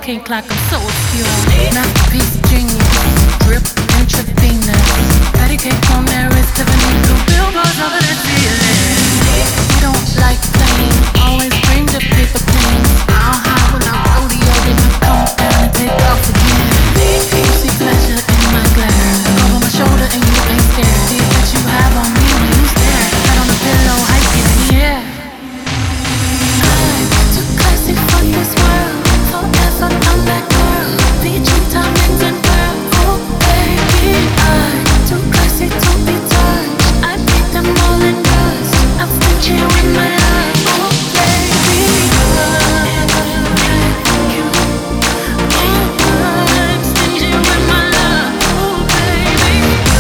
cake like I'm so obscure. Masterpiece genius, drip intravenous. Patty cake on their wrist, Tiffany blue billboards over the ceiling. We don't like playing, always bring the paper planes. I'll hide when I rodeo, then I come down and take off again. You see pleasure in my glare, over my shoulder and you ain't scared. See that you have on me when you stare. Head on the pillow, hiking in the air. I'm too classy for this world. Forever I'm that girl. Featuring diamonds and pearls. Oh baby, I'm too classy to be touched. I beat them all in dust. I'm stingy with my love. Oh baby, I'm stingy with my love. Oh baby,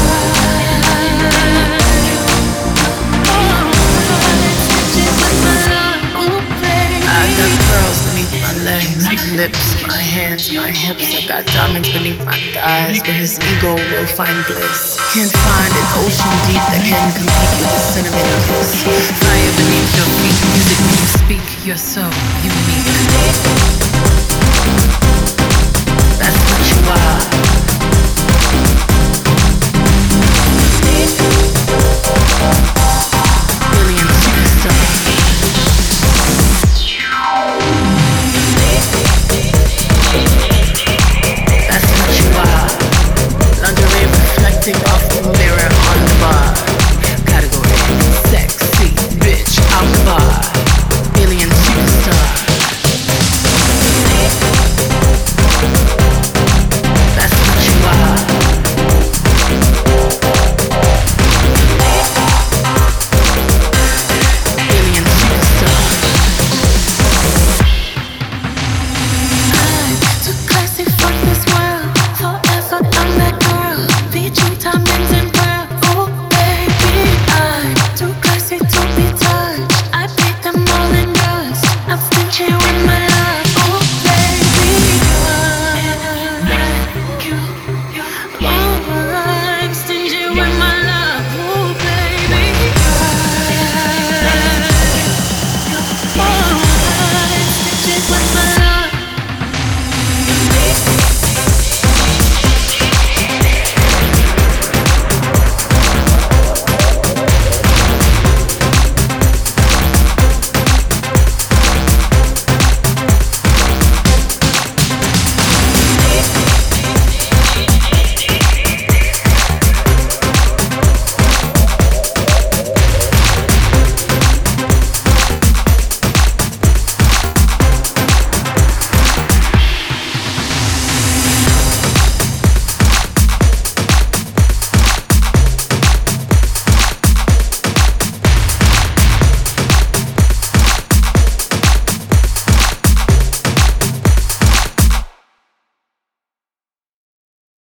I got pearls beneath my legs, my lips, my hands, my hips. I got diamonds beneath my thighs, but his ego will find bliss. Can't find an ocean deep that can compete with a cinnamon kiss. Fire beneath your feet, music when you speak. You're so unique.